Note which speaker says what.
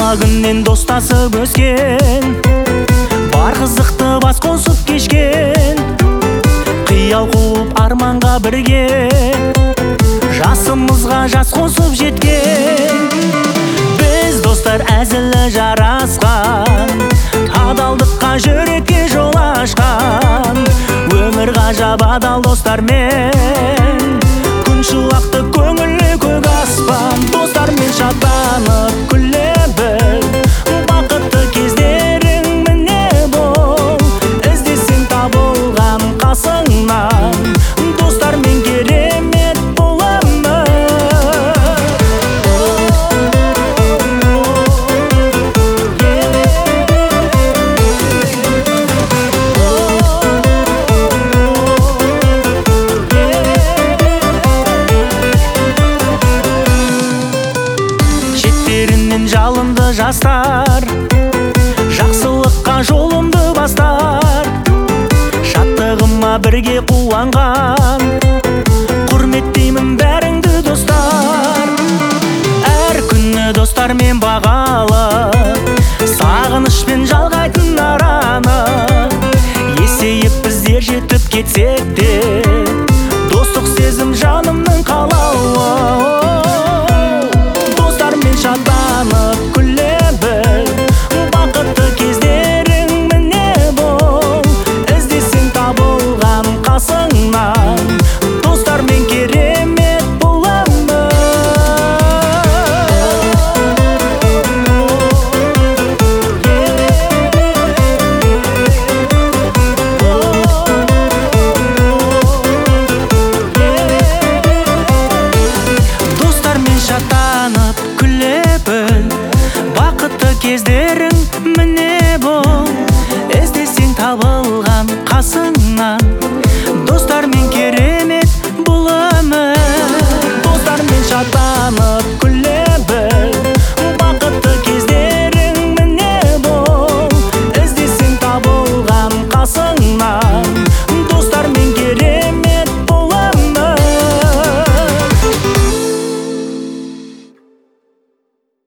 Speaker 1: бала күннен достасып өскен, бар қызықты бас қосып кешкен, қиял қуып арманға бірге, жасымызға жас қосып жеткен. Біз достар әзілі жарасқан, адалдыққа жүрекке жол ашқан, өмір ғажап адал достармен, күн шуақты көңілі көк аспан. Достармен шаттанып күле біл, бақытты кездерің міне бол, іздесең табылған қасыңнан, достармен керемет бұл өмір. Шеттерінен жалынды жастар, жақсылыққа жолымды бастар, шаттығыма бірге қуанған, құрметтеймін бәріңді достар. Әр күні достармен бағалы, сағынышпен жалғайтын араны, есейіп біздер жетіп кетсек те, достық сезім жанымның қалауы. Шаттанып күле біл, бақытты кездерің міне бол, іздесең табылған қасыңнан, достармен керемет бұл өмір. Достармен шаттанып күле біл, бақытты кездерің міне бол, іздесең табылған қасыңнан.